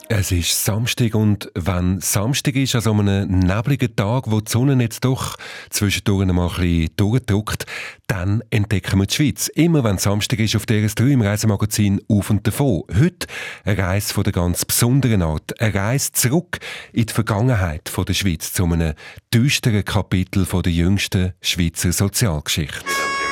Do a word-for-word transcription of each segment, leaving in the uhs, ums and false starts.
Es ist Samstag und wenn Samstag ist, also an einem nebligen Tag, wo die Sonne jetzt doch zwischendurch mal ein bisschen durchdrückt, dann entdecken wir die Schweiz. Immer wenn Samstag ist, auf D R S drei im Reisemagazin «Auf und davon». Heute eine Reise von der ganz besonderen Art. Eine Reise zurück in die Vergangenheit von der Schweiz zu einem düsteren Kapitel von der jüngsten Schweizer Sozialgeschichte.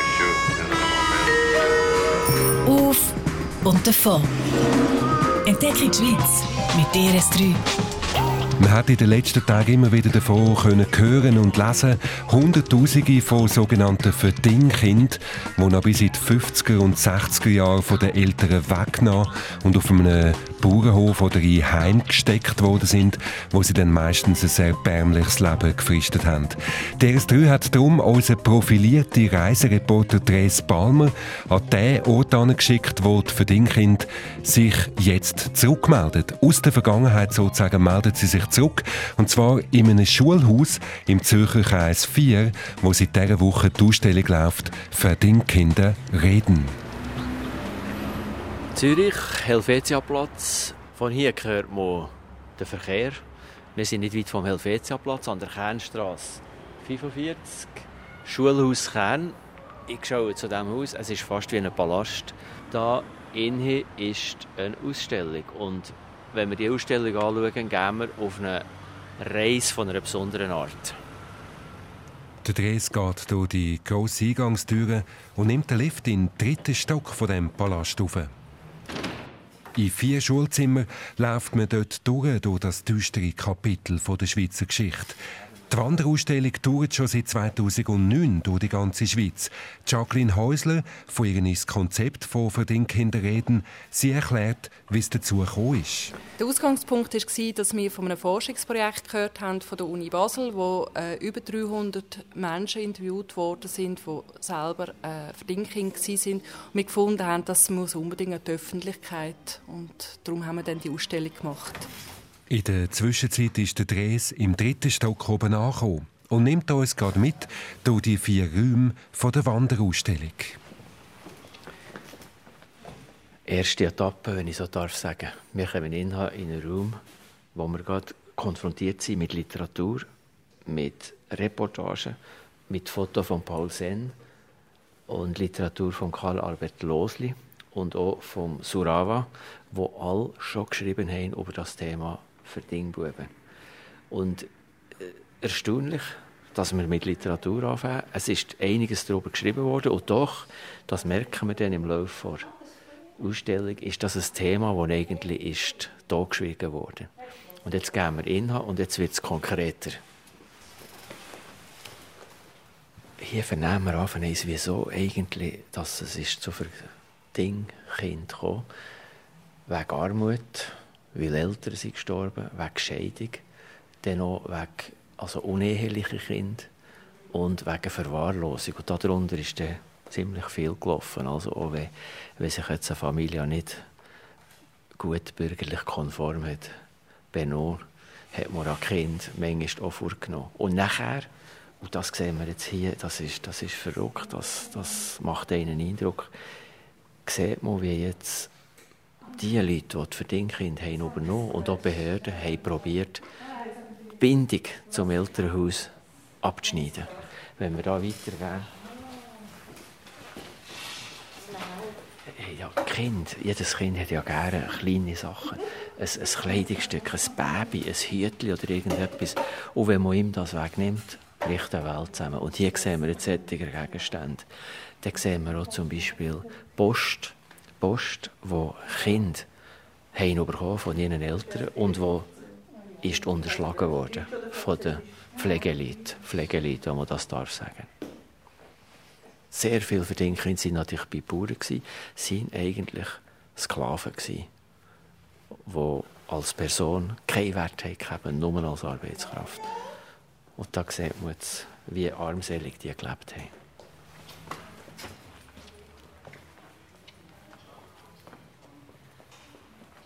«Auf und davon». Entdecke die Schweiz mit D R S drei. Man hat in den letzten Tagen immer wieder davon können hören und lesen, Hunderttausende von sogenannten Verdingkindern, die noch bis in die fünfziger und sechziger Jahre von den Eltern weggenommen und auf einem Bauernhof oder in Heim gesteckt worden sind, wo sie dann meistens ein sehr erbärmliches Leben gefristet haben. D R S drei hat darum unseren profilierten Reisereporter Dres Palmer an den Ort geschickt, wo die Verdingkinder sich jetzt zurückmelden. Aus der Vergangenheit sozusagen melden sie sich zurück, und zwar in einem Schulhaus im Zürcher Kreis vier, wo seit dieser Woche die Ausstellung läuft «Verdingkinder reden». Zürich, Helvetiaplatz. Von hier gehört man der Verkehr. Wir sind nicht weit vom Helvetiaplatz, an der Kernstrasse fünfundvierzig. Schulhaus Kern. Ich schaue zu diesem Haus. Es ist fast wie ein Palast. Da innen ist eine Ausstellung. Und wenn wir die Ausstellung anschauen, gehen wir auf eine Reise von einer besonderen Art. Der Dres geht durch die grossen Eingangstüren und nimmt den Lift in den dritten Stock von dem Palast auf. In vier Schulzimmern läuft man dort durch, durch das düstere Kapitel der Schweizer Geschichte. Die Wanderausstellung dauert schon seit zweitausendneun durch die ganze Schweiz. Jacqueline Häusler, von ihr ist das Konzept von «Verdingkinder reden». Sie erklärt, wie es dazu gekommen ist. Der Ausgangspunkt war, dass wir von einem Forschungsprojekt gehört haben von der Uni Basel, wo äh, über dreihundert Menschen interviewt worden sind, die selber äh, Verdingkinder waren. Und wir gefunden haben, das muss unbedingt an die Öffentlichkeit. Und darum haben wir dann die Ausstellung gemacht. In der Zwischenzeit ist der Dres im dritten Stock oben angekommen und nimmt uns gerade mit durch die vier Räume der Wanderausstellung. Erste Etappe, wenn ich so darf sagen. Wir kommen in einen Raum, wo wir gerade konfrontiert sind mit Literatur, mit Reportagen, mit Fotos von Paul Senn und Literatur von Karl Albert Losli und auch vom Surawa, wo alle schon geschrieben haben über das Thema Verdingbuben. Und äh, erstaunlich, dass wir mit Literatur anfangen. Es ist einiges darüber geschrieben worden und doch, das merken wir dann im Laufe der Ausstellung, ist das ein Thema, das eigentlich ist totgeschwiegen wurde. Und jetzt gehen wir in und jetzt wird es konkreter. Hier vernehmen wir anfangen, wieso eigentlich, dass es ist zu Verdingkind gekommen, wegen Armut, weil Eltern sind gestorben, wegen Scheidung, dann auch wegen also uneheliche Kinder und wegen Verwahrlosung. Und darunter ist dann ziemlich viel gelaufen. Also auch wenn, wenn sich jetzt eine Familie nicht gut bürgerlich konform hat, benommen, hat man ein Kind manchmal auch vorgenommen. Und nachher, und das sehen wir jetzt hier, das ist, das ist verrückt, das, das macht einen Eindruck, sieht man, wie jetzt die Leute, die die Verdingkinder haben übernommen und auch Behörden haben probiert, die Bindung zum Elternhaus abzuschneiden. Wenn wir da weitergehen. Ja, kind, jedes Kind hat ja gerne kleine Sachen. Ein, ein Kleidungsstück, ein Baby, ein Hütchen oder irgendetwas. Und wenn man ihm das wegnimmt, bricht die Welt zusammen. Und hier sehen wir jetzt solche Gegenstände. Dann sehen wir auch zum Beispiel Post. Post, die Kinder haben bekommen von ihren Eltern und die ist unterschlagen worden von den Pflegeleuten, Pflegeleuten, wenn man das darf sagen. Sehr viele Verdingkinder waren natürlich bei Bauern, waren eigentlich Sklaven, die als Person keinen Wert haben, nur als Arbeitskraft. Und da sieht man jetzt, wie armselig die gelebt haben.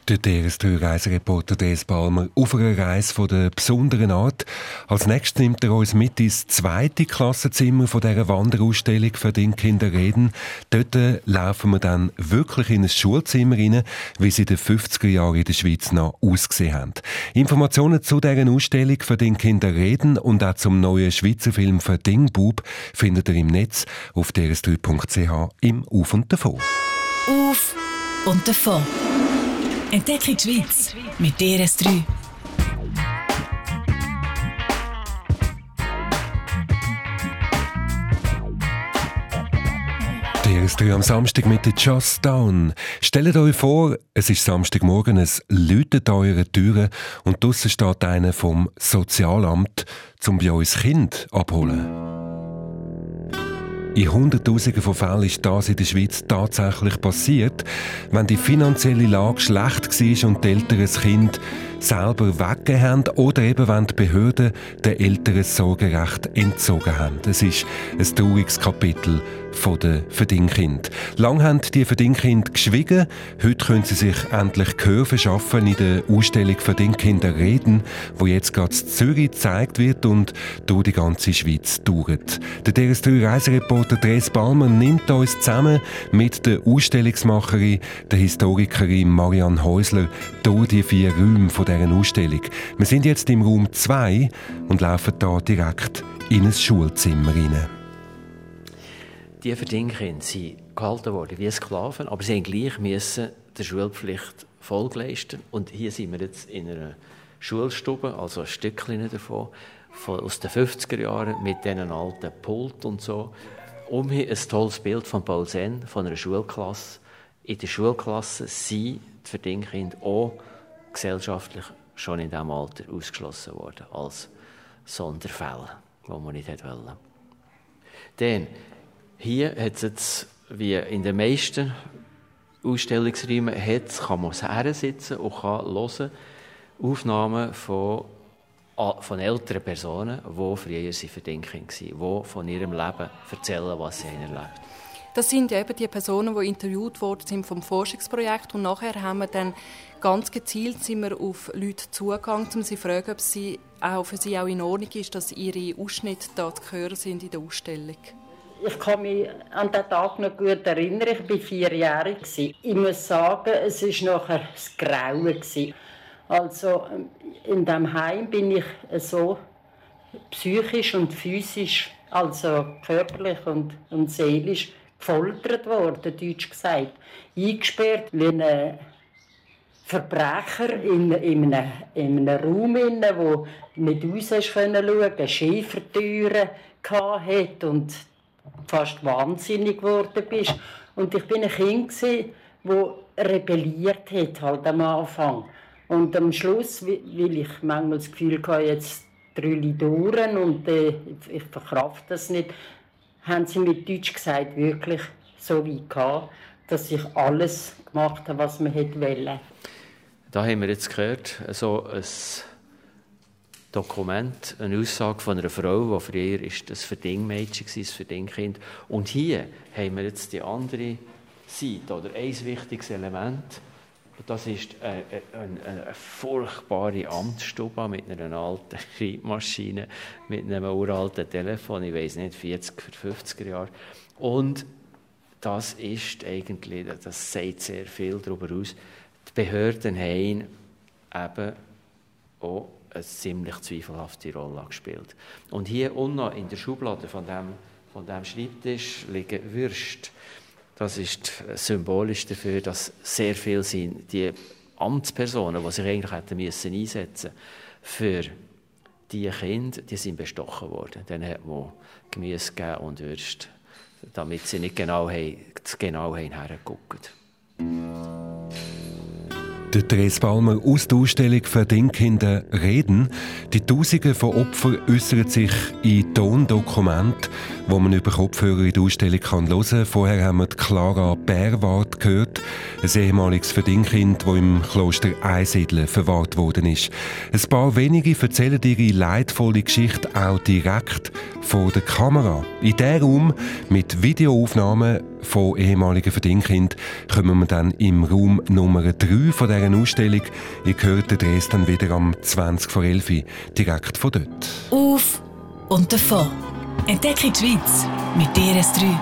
Der D R S drei Reisereporter Dres Balmer auf einer Reise von der besonderen Art. Als nächstes nimmt er uns mit ins zweite Klassenzimmer von dieser Wanderausstellung «Für den Kinder reden». Dort laufen wir dann wirklich in ein Schulzimmer rein, wie sie in den fünfziger Jahren in der Schweiz noch ausgesehen haben. Informationen zu dieser Ausstellung «Für den Kinder reden» und auch zum neuen Schweizer Film «Für den Bub» findet ihr im Netz auf d r s drei punkt c h im Auf und Davon. Auf und Davon. Entdecke die Schweiz mit D R S drei. D R S drei am Samstag mit der Just Down. Stellt euch vor, es ist Samstagmorgen, es läutet an eurer Türe und draussen steht einer vom Sozialamt, um bei uns Kind abholen. In Hunderttausenden von Fällen ist das in der Schweiz tatsächlich passiert, wenn die finanzielle Lage schlecht war und die Eltern das Kind selber weggegeben haben oder eben wenn die Behörden den Eltern das Sorgerecht entzogen haben. Es ist ein trauriges Kapitel von den Verdingkind. Lang haben die Verdingkinder geschwiegen, heute können sie sich endlich Gehör verschaffen in der Ausstellung «Verdingkinder reden», wo jetzt gerade in Zürich gezeigt wird und durch die ganze Schweiz dauert. Der D R S drei Reisereporter Dres Balmer nimmt uns zusammen mit der Ausstellungsmacherin, der Historikerin Marianne Häusler, durch die vier Räume von dieser Ausstellung. Wir sind jetzt im Raum zwei und laufen hier direkt in ein Schulzimmer hinein. Die Verdingkinder sind gehalten worden wie Sklaven, aber sie haben gleich müssen der Schulpflicht Folge leisten. Und hier sind wir jetzt in einer Schulstube, also ein Stückchen davon, von, aus den fünfziger Jahren, mit diesen alten Pult und so. Umhin ein tolles Bild von Paul Senn, von einer Schulklasse. In der Schulklasse sind die Verdingkinder auch gesellschaftlich schon in diesem Alter ausgeschlossen worden, als Sonderfälle, die man nicht wollte. Dann, hier hat es jetzt, wie in den meisten Ausstellungsräumen, kann man sitzen und kann hören Aufnahmen von, von älteren Personen, die früher Verdingkinder waren, die von ihrem Leben erzählen, was sie erlebt. Das sind eben die Personen, die interviewt worden sind vom Forschungsprojekt. Und nachher haben wir dann ganz gezielt sind wir auf Leute zugegangen, um sie zu fragen, ob sie auch für sie auch in Ordnung ist, dass ihre Ausschnitte da zu hören sind in der Ausstellung. Ich kann mich an den Tag noch gut erinnern. Ich war vierjährig. Ich muss sagen, es war nachher das Grauen. Also in diesem Heim bin ich so psychisch und physisch, also körperlich und, und seelisch gefoltert worden, deutsch gesagt. Eingesperrt wie ein Verbrecher in, in, einem, in einem Raum, wo du nicht raus schauen konntest, Schiefertüren hatte und fast wahnsinnig geworden bist. Und ich war ein Kind, das rebelliert hat, halt am Anfang. Und am Schluss, weil ich manchmal das Gefühl hatte, jetzt drülle ich durch und äh, ich verkrafte das nicht, haben sie mit Deutsch gesagt wirklich so weit gehabt, dass ich alles gemacht habe, was man hätte wollen. Da haben wir jetzt gehört, so ein Dokument, eine Aussage von einer Frau, die früher ist das Verdingmädchen war, das Verdingkind. Und hier haben wir jetzt die andere Seite, oder ein wichtiges Element. Das ist eine, eine, eine furchtbare Amtsstube mit einer alten Schreibmaschine, mit einem uralten Telefon, ich weiss nicht, vierziger, fünfziger Jahre. Und das ist eigentlich, das sagt sehr viel darüber aus, die Behörden haben eben auch eine ziemlich zweifelhafte Rolle gespielt. Und hier unten in der Schublade von dem, von dem Schreibtisch liegen Würste. Das ist symbolisch dafür, dass sehr viele sind, die Amtspersonen, die sich eigentlich hätten müssen einsetzen für die Kinder, die sind bestochen worden. Dann hat man Gemüse gegeben und Würste, damit sie nicht genau, haben, genau hingeguckt haben. Der Dres Balmer aus der Ausstellung «Verdingkinder reden». Die Tausende von Opfern äußern sich in Tondokumenten, wo man über Kopfhörer in der Ausstellung hören kann. Vorher haben wir Clara Bärwart gehört. Ein ehemaliges Verdingkind, das im Kloster Einsiedeln verwahrt worden ist. Ein paar wenige erzählen ihre leidvolle Geschichte auch direkt vor der Kamera. In diesem Raum mit Videoaufnahmen von ehemaligen Verdingkind kommen wir dann im Raum Nummer drei von dieser Ausstellung. Ihr hört den Dreh dann wieder am zwanzig vor elf direkt von dort. Auf und davon. Entdecke die Schweiz mit D R S drei.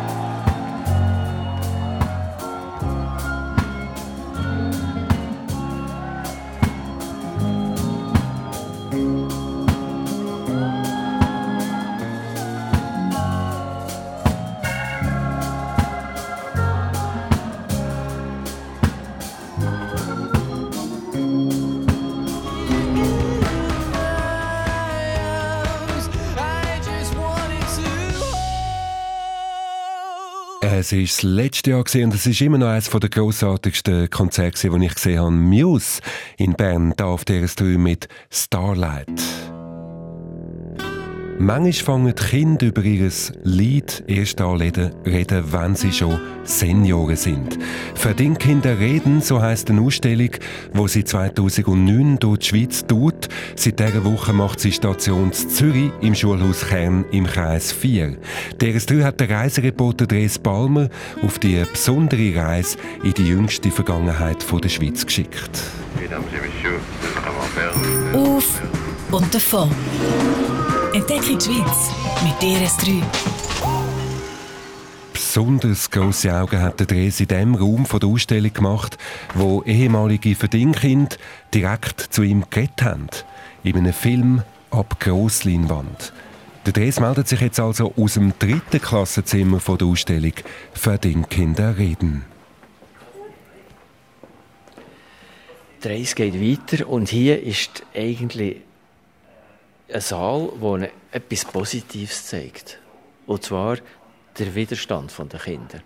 Es war das letzte Jahr und es ist immer noch eines der grossartigsten Konzerte, die ich gesehen habe. Muse in Bern, hier auf D R S drei mit Starlight. Manchmal fangen die Kinder über ihr Lied erst an reden, wenn sie schon Senioren sind. «Verdingkinder reden», so heisst eine Ausstellung, die sie zweitausendneun durch die Schweiz tut. Seit dieser Woche macht sie Station in Zürich im Schulhaus Kern im Kreis vier. D R S drei hat den Reisereporter Dres Balmer auf die besondere Reise in die jüngste Vergangenheit der Schweiz geschickt. Auf und davon. Entdecke die Schweiz mit D R S drei. Besonders grosse Augen hat der Dres in dem Raum von der Ausstellung gemacht, wo ehemalige Verdingkinder direkt zu ihm geredet haben. In einem Film ab Grossleinwand. Der Dres meldet sich jetzt also aus dem dritten Klassenzimmer von der Ausstellung «Verdingkinder reden». Die Reise geht weiter und hier ist eigentlich ein Saal, der etwas Positives zeigt. Und zwar der Widerstand der Kinder.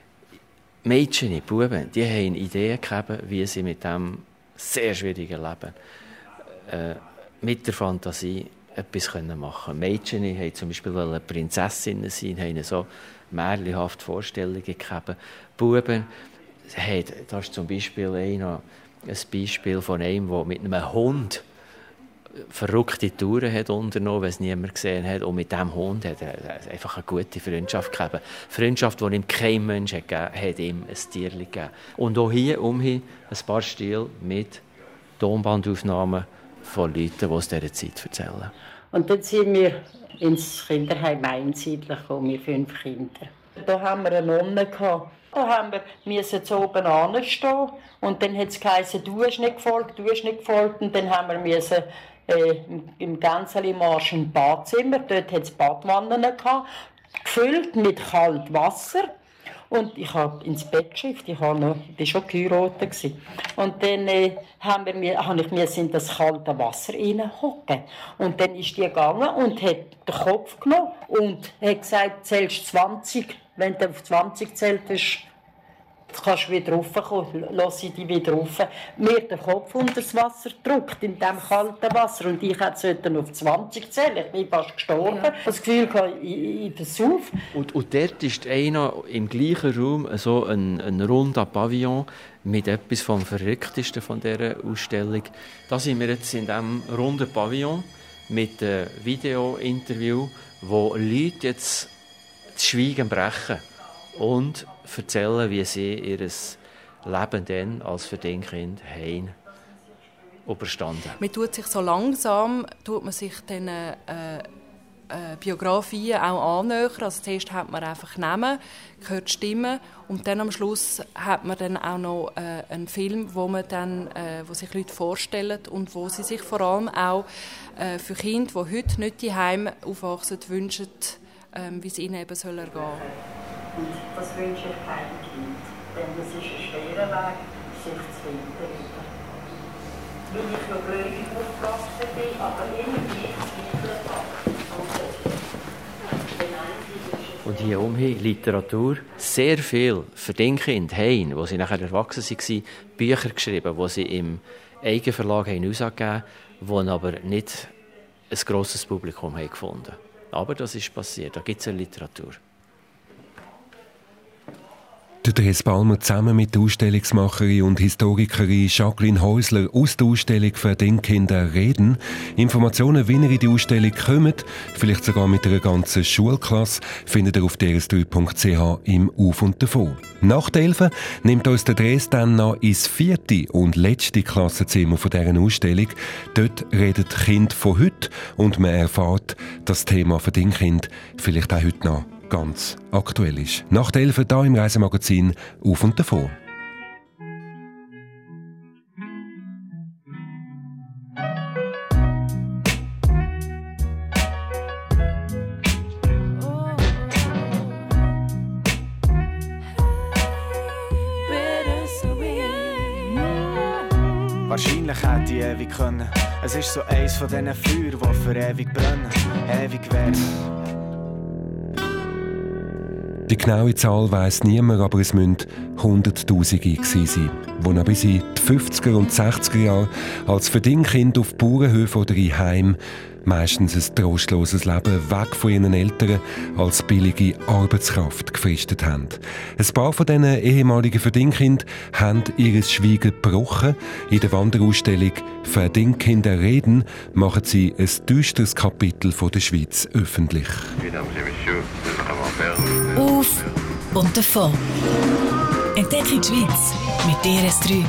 Mädchen, die Buben, die haben Ideen gegeben, wie sie mit diesem sehr schwierigen Leben äh, mit der Fantasie etwas machen können. Mädchen haben zum Beispiel Prinzessinnen sein, haben so märchenhafte Vorstellungen gegeben. Buben, haben, das ist zum Beispiel ein, ein Beispiel von einem, der mit einem Hund verrückte Touren hat unternommen, wenn es niemand gesehen hat. Und mit diesem Hund hat er einfach eine gute Freundschaft gegeben. Eine Freundschaft, die ihm kein Mensch hat gegeben, hat ihm ein Tierchen gegeben. Und auch hier umhin ein paar Stile mit Tonbandaufnahmen von Leuten, die aus dieser Zeit erzählen. Und dann sind wir ins Kinderheim Einsiedeln gekommen, wir fünf Kinder. Da haben wir eine Nonne gehabt. Da haben wir müssen zu oben anstehen und dann hat es geheißen, du hast nicht gefolgt, du hast nicht gefolgt. Und dann haben wir müssen äh, im Gänzeli-Marsch im Badzimmer, dort hat es Badwannen gehabt, gefüllt mit kaltem Wasser. Und ich habe ins Bett geschifft, ich war noch, ich war schon geheiratet. Und dann äh, haben wir, habe ich mir in das kalte Wasser reinhocken. Und dann ist die gegangen und hat den Kopf genommen und hat gesagt, zählst zwanzig. Wenn du auf zwanzig zählt hast, kannst du wieder raufkommen, lass ich dich wieder rauf. Mir den Kopf unter das Wasser gedrückt, in diesem kalten Wasser. Und ich hätte auf zwanzig zählen. Ich bin fast gestorben. Ja. Das Gefühl, ich, ich versauf. Und, und dort ist einer im gleichen Raum so ein, ein runder Pavillon mit etwas vom Verrücktesten von dieser Ausstellung. Da sind wir jetzt in diesem runden Pavillon mit einem Video-Interview, wo Leute jetzt das Schweigen brechen und erzählen, wie sie ihr Leben dann als Verdingkind haben überstanden. Man tut sich so langsam, tut man sich den äh, äh, Biografien auch annähern. Also zuerst hat man einfach Namen, hört Stimmen und dann am Schluss hat man dann auch noch äh, einen Film, wo man dann, äh, wo sich Leute vorstellen und wo sie sich vor allem auch äh, für Kinder, die heute nicht daheim aufwachsen, wünschen, Ähm, wie es ihnen eben soll ergehen soll. Und das wünsche ich keinem Kind, denn das ist ein schwerer Weg, sich zu finden. Weil ich noch gläubig aufgewachsen bin, aber irgendwie Zweifel habe. Und hier umhin Literatur. Sehr viel Verdingkinder haben, wo sie nachher erwachsen waren, Bücher geschrieben, die sie im Eigenverlag herausgegeben haben, die aber nicht ein grosses Publikum haben gefunden haben. Aber das ist passiert, da gibt es eine Literatur. Der Dres Balmer zusammen mit der Ausstellungsmacherin und Historikerin Jacqueline Häusler aus der Ausstellung «Verdingkinder reden». Informationen, wie ihr in die Ausstellung kommt, vielleicht sogar mit einer ganzen Schulklasse, findet ihr auf d r s drei punkt c h im Auf und Davon. Nach der Elfe nimmt uns der Dres dann noch ins vierte und letzte Klassenzimmer von dieser Ausstellung. Dort redet Kind von heute und man erfährt, dass das Thema «Verdingkind» vielleicht auch heute noch ganz aktuell ist. Nach der Elfe hier im Reisemagazin «Auf und Davon». Wahrscheinlich hätte ich ewig können. Es ist so eins von diesen Feuern, die für ewig brennen, ewig werden. Die genaue Zahl weiss niemand, aber es müssen Hunderttausende gewesen sein, die noch bis in die fünfziger und sechziger Jahre als Verdingkind auf Bauernhöfen oder in Heim meistens ein trostloses Leben weg von ihren Eltern als billige Arbeitskraft gefristet haben. Ein paar von diesen ehemaligen Verdingkind haben ihr Schweigen gebrochen. In der Wanderausstellung «Verdingkinder reden» machen sie ein düsteres Kapitel von der Schweiz öffentlich. Auf und davon. Entdecke die Schweiz mit D R S drei.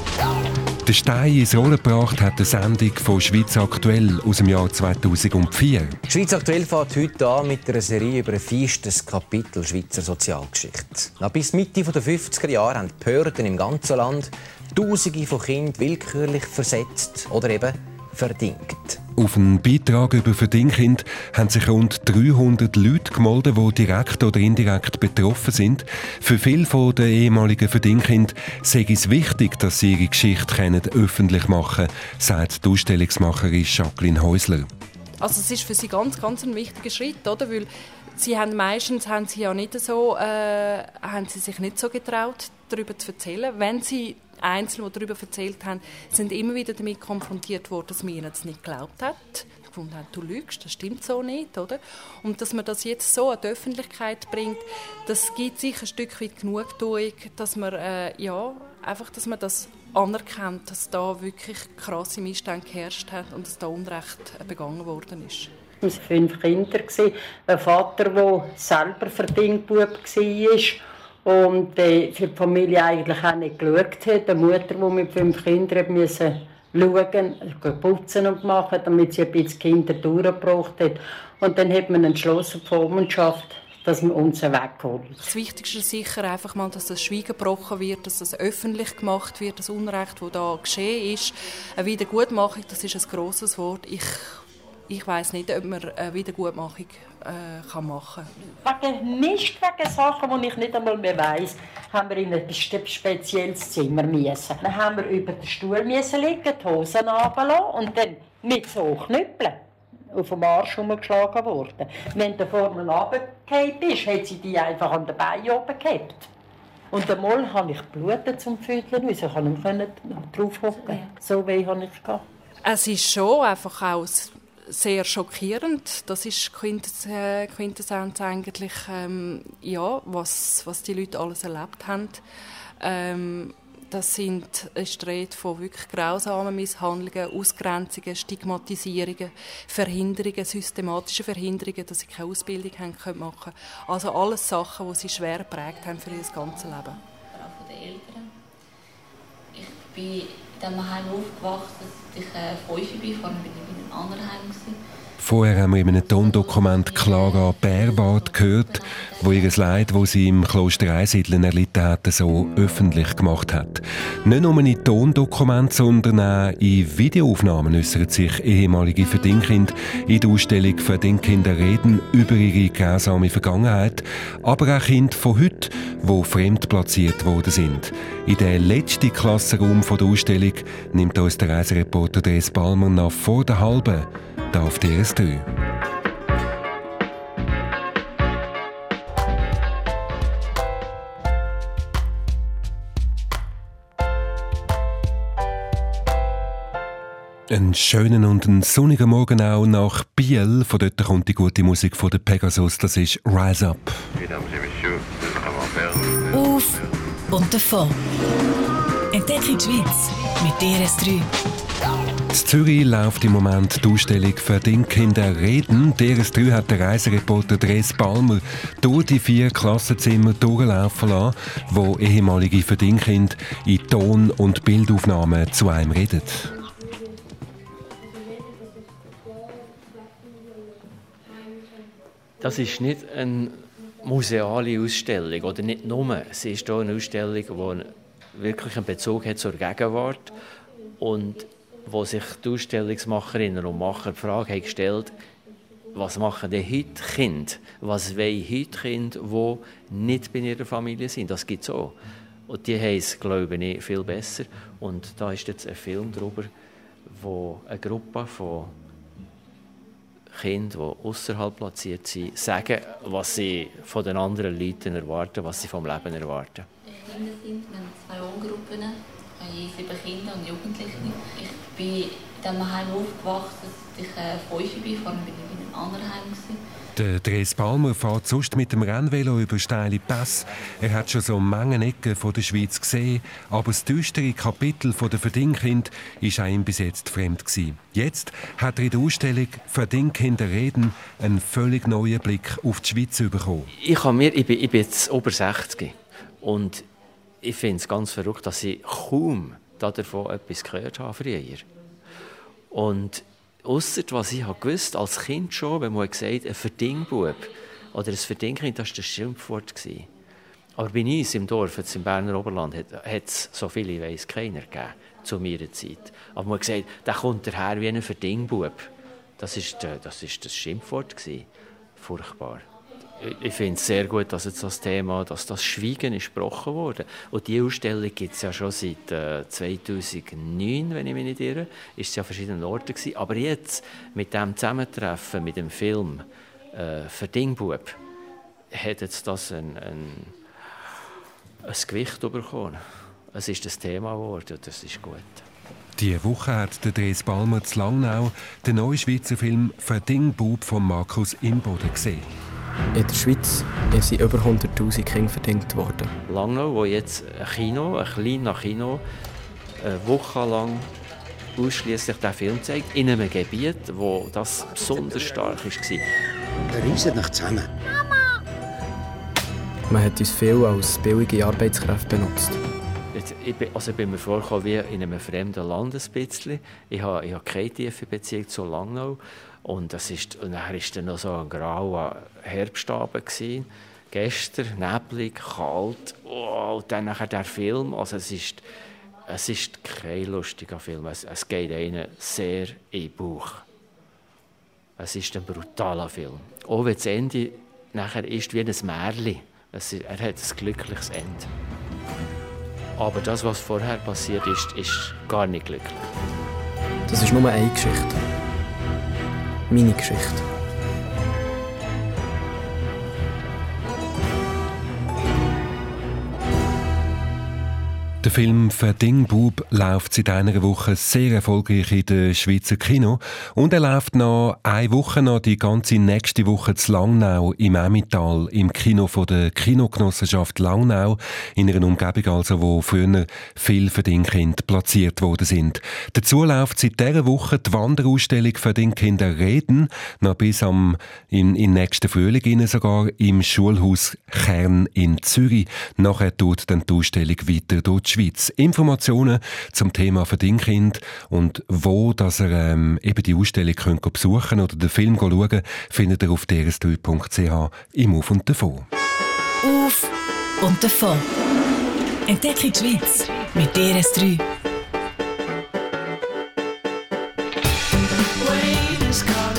Den Stein ins Rollen gebracht hat eine Sendung von «Schweiz aktuell» aus dem Jahr zweitausendvier. «Schweiz aktuell» fährt heute an mit einer Serie über ein feistes Kapitel Schweizer Sozialgeschichte. Nach bis Mitte der fünfziger Jahre haben die Behörden im ganzen Land Tausende von Kindern willkürlich versetzt oder eben verdingt. Auf einen Beitrag über Verdingkind haben sich rund dreihundert Leute gemeldet, die direkt oder indirekt betroffen sind. Für viele der ehemaligen Verdingkind sei es wichtig, dass sie ihre Geschichte können öffentlich machen können, sagt die Ausstellungsmacherin Jacqueline Häusler. Also es ist für sie ganz, ganz ein wichtiger Schritt, oder? Weil sie haben meistens haben sie ja nicht so, äh, haben sie sich nicht so getraut, darüber zu erzählen. Wenn sie Einzelne, die darüber erzählt haben, sind immer wieder damit konfrontiert worden, dass man ihnen das nicht geglaubt hat. Gefunden haben, du lügst, das stimmt so nicht, oder? Und dass man das jetzt so an die Öffentlichkeit bringt, das gibt sicher ein Stück weit Genugtuung, dass man, äh, ja, einfach, dass man das anerkennt, dass da wirklich krasse Missstände geherrscht haben und dass da Unrecht begangen worden ist. Es waren fünf Kinder, ein Vater, der selber Verdingbub war. Und äh, für die Familie eigentlich auch nicht geschaut hat. Eine Mutter, die mit fünf Kindern musste schauen, putzen und machen, damit sie ein bisschen Kinder durchgebracht hat. Und dann hat man entschlossen, die Vormundschaft, dass man uns wegholt. Das Wichtigste ist sicher einfach mal, dass das Schweigen gebrochen wird, dass das öffentlich gemacht wird, das Unrecht, das da geschehen ist. Eine Wiedergutmachung, das ist ein grosses Wort. Ich Ich weiss nicht, ob man eine Wiedergutmachung äh, kann machen kann. Wegen nicht wegen Sachen, die ich nicht einmal mehr weiss, haben wir in ein spezielles Zimmer müssen. Dann haben wir über den Stuhl müssen liegen, die Hosen runterlassen und dann mit so Knüppeln auf dem Arsch herumgeschlagen worden. Wenn du vorne runtergefallen bist, hat sie die einfach an den Beinen oben gehabt. Und einmal habe ich geblutet zum Füdeln, ich konnte nicht drauf hocken. So weh habe ich gehabt. Es ist schon einfach auch sehr schockierend. Das ist Quintessenz eigentlich, ähm, ja, was, was die Leute alles erlebt haben. Ähm, das sind ist die Rede von wirklich grausamen Misshandlungen, Ausgrenzungen, Stigmatisierungen, Verhinderungen, systematische Verhinderungen, dass sie keine Ausbildung haben können machen. Also alles Sachen, die sie schwer geprägt haben für ihr ganzes Leben. Auch von den Eltern. Ich bin in diesem Heim aufgewachsen, dass ich äh, fünf bin, vorher bin ich in einem anderen Heim gewesen. Vorher haben wir in einem Tondokument Clara Bärbart gehört, wo ihr Leid, das sie im Kloster Einsiedeln erlitten hat, so öffentlich gemacht hat. Nicht nur in Tondokumenten, sondern auch in Videoaufnahmen äußern sich ehemalige Verdingkinder in der Ausstellung «Verdingkinder reden» über ihre grausame Vergangenheit, aber auch Kinder von heute, die fremdplatziert worden sind. In den letzten Klassenraum der Ausstellung nimmt uns der Reisereporter Dres Balmer nach vor der halben da auf D R S drei. Einen schönen und einen sonnigen Morgen auch nach Biel. Von dort kommt die gute Musik von der Pegasus. Das ist «Rise Up». Auf und davon. Entdecke die Schweiz mit D R S drei. In Zürich läuft im Moment die Ausstellung «Verdingkinder reden». D R S drei hat den Reisereporter Dres Balmer durch die vier Klassenzimmer durchlaufen lassen, wo ehemalige Verdingkinder in Ton- und Bildaufnahmen zu einem reden. Das ist nicht eine museale Ausstellung, oder nicht nur. Es ist auch eine Ausstellung, die wirklich einen Bezug hat zur Gegenwart und wo sich die Ausstellungsmacherinnen und Macher die Frage haben gestellt, was machen denn heute Kinder? Was wollen heute Kinder, die nicht bei ihrer Familie sind? Das gibt es auch. Und die haben es, glaube ich, viel besser. Und da ist jetzt ein Film darüber, wo eine Gruppe von Kinder, die ausserhalb platziert sind, sagen, was sie von den anderen Leuten erwarten, was sie vom Leben erwarten. Kinder sind, wir haben zwei Wohngruppen, je sieben Kinder und Jugendliche. Ich bin in diesem Heim aufgewachsen, als ich äh, fünf bin, vorher bin ich in einem anderen Heim. Der Dres Balmer fährt sonst mit dem Rennvelo über steile Pässe. Er hat schon so Mengen Ecken von der Schweiz gesehen, aber das düstere Kapitel der Verdingkinder war ihm bis jetzt fremd gewesen. Jetzt hat er in der Ausstellung «Verdingkinder reden» einen völlig neuen Blick auf die Schweiz bekommen. Ich, mir, ich, bin, ich bin jetzt über sechzig und ich finde es ganz verrückt, dass ich kaum davon etwas gehört habe früher. Und ausser was ich gewusst als Kind schon, wenn man gesagt hat, ein Verdingbub oder ein Verdingkind, das war das Schimpfwort. Aber bei uns im Dorf, jetzt im Berner Oberland, hat es, so viel ich weiss, keiner gegeben zu meiner Zeit. Aber man hat gesagt, der kommt daher wie ein Verdingbub. Das war das, das Schimpfwort. Furchtbar. Ich finde es sehr gut, dass jetzt das Thema, dass das Schweigen ist gesprochen wurde. Und diese Ausstellung gibt es ja schon seit äh, zweitausendneun, wenn ich mich nicht irre. Ist es ja an verschiedenen Orten gewesen. Aber jetzt, mit dem Zusammentreffen, mit dem Film äh, «Verdingbub», hat jetzt das ein, ein, ein Gewicht bekommen. Es ist das Thema geworden und das ist gut. Diese Woche hat der Dres Balmer zu Langnau den neuen Schweizer Film «Verdingbub» von Markus Imboden gesehen. In der Schweiz sind über hunderttausend Kinder verdingt worden. Langnau, wo jetzt ein Kino, ein kleines Kino, eine Woche lang ausschließlich diesen Film zeigt, in einem Gebiet, wo das besonders stark war. Wir reisen nach zusammen. Man hat uns viel als billige Arbeitskräfte benutzt. Jetzt, ich, bin, also ich bin mir vorgekommen wie in einem fremden Land ein bisschen. Ich habe, ich habe keine tiefe Beziehung zu Langnau. Und es ist, und dann war dann noch so ein grauer Herbstabend gewesen. Gestern, neblig, kalt, oh, und dann nachher der Film. Also es ist, es ist kein lustiger Film. Es, es geht einem sehr in den Bauch. Es ist ein brutaler Film. Auch wenn das Ende nachher ist wie ein Märchen. Es, er hat ein glückliches Ende. Aber das, was vorher passiert ist, ist gar nicht glücklich. Das ist nur eine Geschichte. Meine Geschichte. Der Film «Verdingbub» läuft seit einer Woche sehr erfolgreich in der Schweizer Kino und er läuft noch eine Woche noch die ganze nächste Woche zu Langnau im Emmental im Kino von der Kinogenossenschaft Langnau in einer Umgebung also, wo früher viele Verdingkinder platziert worden sind. Dazu läuft seit dieser Woche die Wanderausstellung «Verdingkinder reden» noch bis am in, in nächsten Frühling sogar im Schulhaus Kern in Zürich. Nachher tut dann die Ausstellung weiter durch die Schweiz. Informationen zum Thema Verdingkind und wo dass ihr ähm, eben die Ausstellung könnt besuchen oder den Film schauen, findet ihr auf d r s drei punkt c h im Auf und Davon. Auf und Davon. Entdecke die Schweiz mit D R S drei.